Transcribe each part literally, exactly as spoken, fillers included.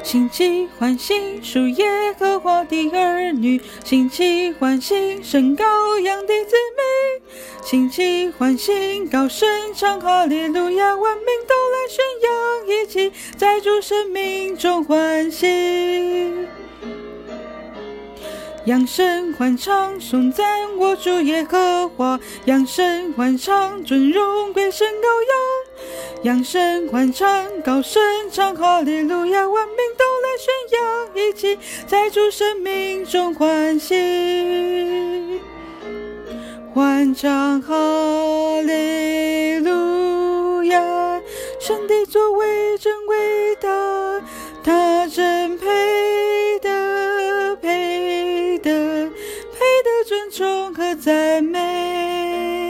兴起欢欣，属耶和华的儿女；兴起欢欣，神羔羊的子民；兴起欢欣，高声唱哈利路亚，万民都来宣扬，一起在主生命中欢喜。扬声欢唱，颂赞我主耶和华；扬声欢唱，尊荣归神羔羊；扬声欢唱，高声唱哈利路亚，万民都来宣扬，一起在主生命中欢喜。欢唱哈利路亚，神的作为真伟大，他真配得配得配得尊崇和赞美。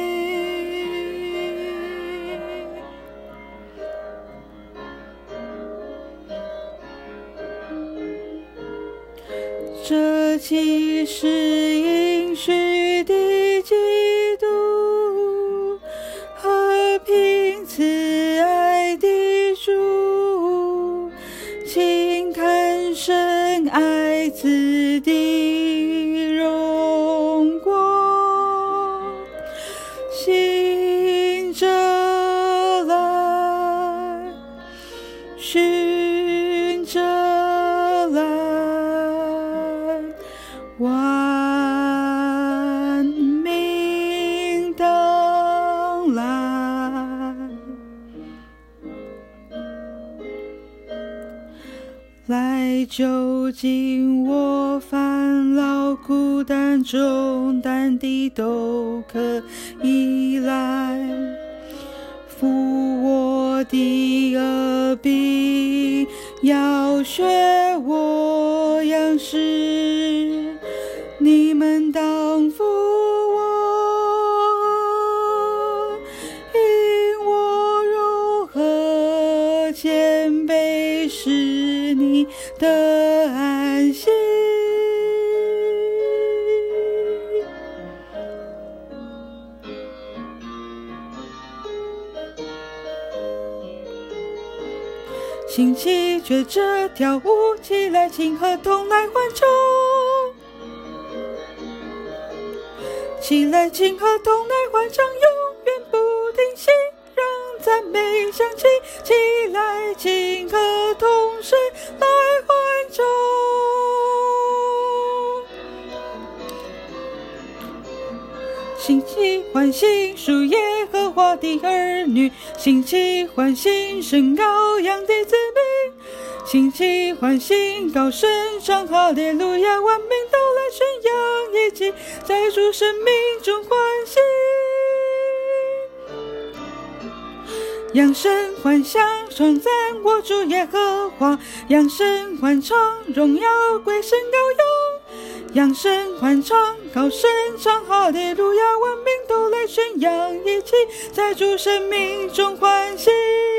这既是应许的基督，和平慈爱的主，请看神爱子的荣光，行着来，寻着来，万民当来，来就近我烦劳孤单重担的都可以来，扶我的耳鬓，要学我样式，你们当服我，因我柔和谦卑，是你的安息。兴起觉着跳舞起来，请和同来欢唱，起来请和同来欢唱，永远不停息，让赞美响起，起来请和同声来欢唱。兴起欢欣，属耶和华的儿女；兴起欢欣，神羔羊的子民；兴起欢欣，高声唱哈利路亚，万民都来宣扬，一起在主生命中欢喜。扬声欢响，颂赞我主耶和华；扬声欢唱，荣耀归神羔羊；扬声欢唱，高声唱哈利路亚，万民都来宣扬，一起在主生命中欢喜。